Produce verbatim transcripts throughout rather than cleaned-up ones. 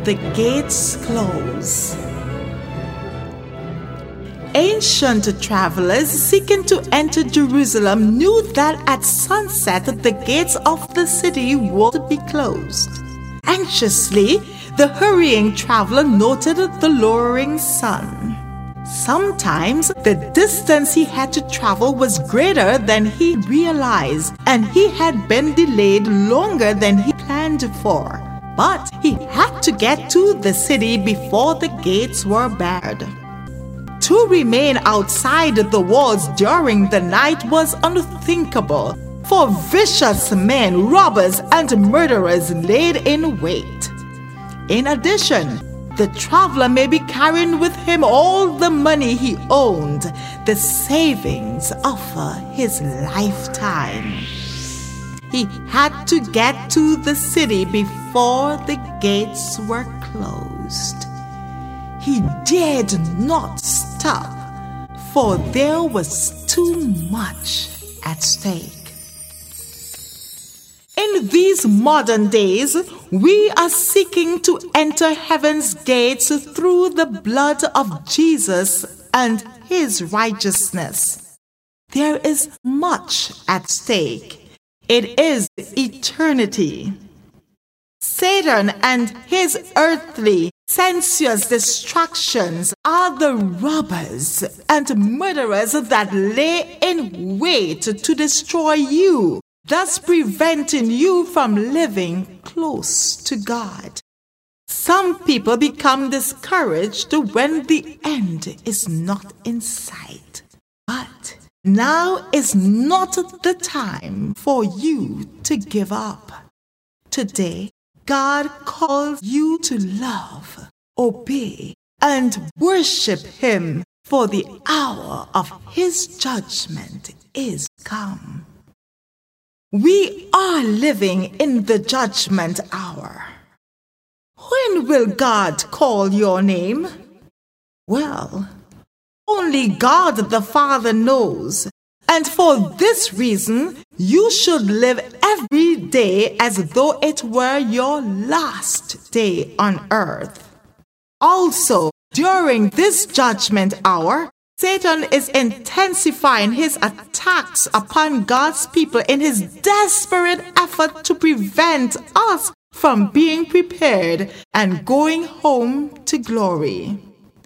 the gates close. Ancient travelers seeking to enter Jerusalem knew that at sunset the gates of the city would be closed. Anxiously, the hurrying traveler noted the lowering sun. Sometimes the distance he had to travel was greater than he realized, and he had been delayed longer than he planned for. But he had to get to the city before the gates were barred. To remain outside the walls during the night was unthinkable, for vicious men, robbers, and murderers laid in wait. In addition, the traveler may be carrying with him all the money he owned, the savings of his lifetime. He had to get to the city before the gates were closed. He dared not stop, for there was too much at stake. In these modern days, we are seeking to enter heaven's gates through the blood of Jesus and his righteousness. There is much at stake. It is eternity. Satan and his earthly, sensuous distractions are the robbers and murderers that lay in wait to destroy you, thus preventing you from living close to God. Some people become discouraged when the end is not in sight. But now is not the time for you to give up. Today, God calls you to love, obey, and worship Him, for the hour of His judgment is come. We are living in the judgment hour. When will God call your name? Well, only God the Father knows. And for this reason, you should live every day as though it were your last day on earth. Also, during this judgment hour, Satan is intensifying his attacks upon God's people in his desperate effort to prevent us from being prepared and going home to glory.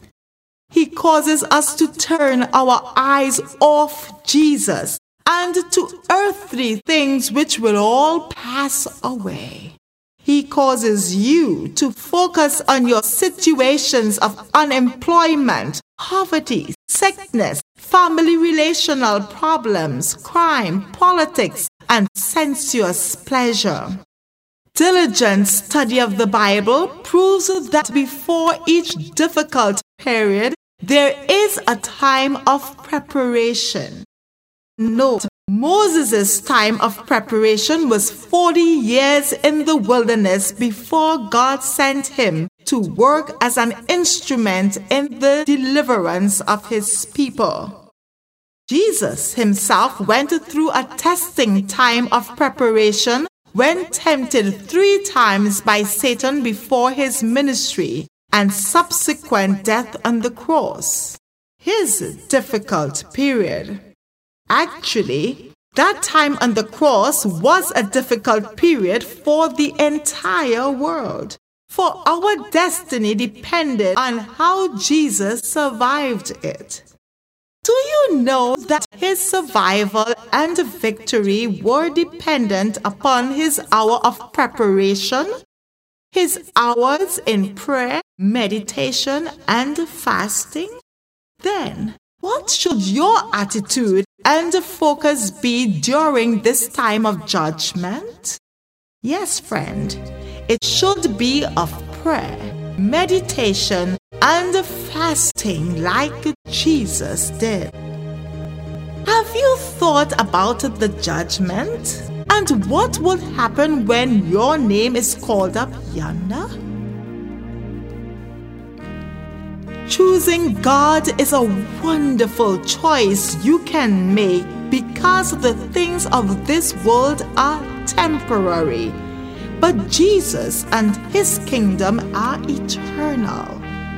He causes us to turn our eyes off Jesus and to earthly things which will all pass away. He causes you to focus on your situations of unemployment, poverty, sickness, family relational problems, crime, politics, and sensuous pleasure. Diligent study of the Bible proves that before each difficult period, there is a time of preparation. Note, Moses' time of preparation was forty years in the wilderness before God sent him to work as an instrument in the deliverance of his people. Jesus himself went through a testing time of preparation when tempted three times by Satan before his ministry and subsequent death on the cross. His difficult period. Actually, that time on the cross was a difficult period for the entire world, for our destiny depended on how Jesus survived it. Do you know that his survival and victory were dependent upon his hour of preparation? His hours in prayer, meditation, and fasting? Then, what should your attitude and focus be during this time of judgment? Yes, friend, it should be of prayer, meditation, and fasting like Jesus did. Have you thought about the judgment? And what will happen when your name is called up yonder? Choosing God is a wonderful choice you can make because the things of this world are temporary, but Jesus and his kingdom are eternal.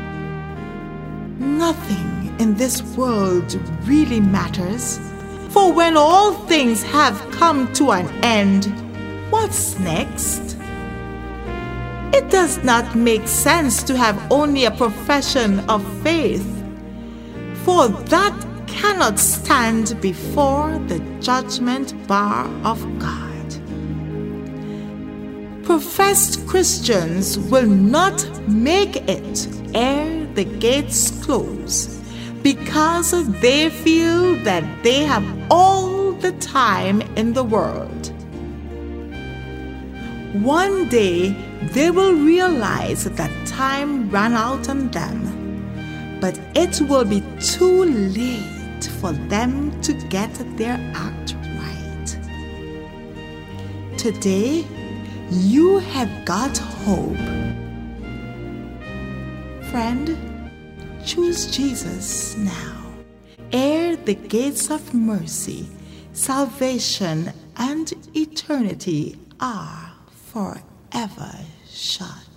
Nothing in this world really matters, for when all things have come to an end, what's next? It does not make sense to have only a profession of faith, for that cannot stand before the judgment bar of God. Professed Christians will not make it ere the gates close, because they feel that they have all the time in the world. One day they will realize that time ran out on them, but it will be too late for them to get their act right. Today, you have got hope. Friend, choose Jesus now, ere the gates of mercy, salvation, and eternity are forever shut.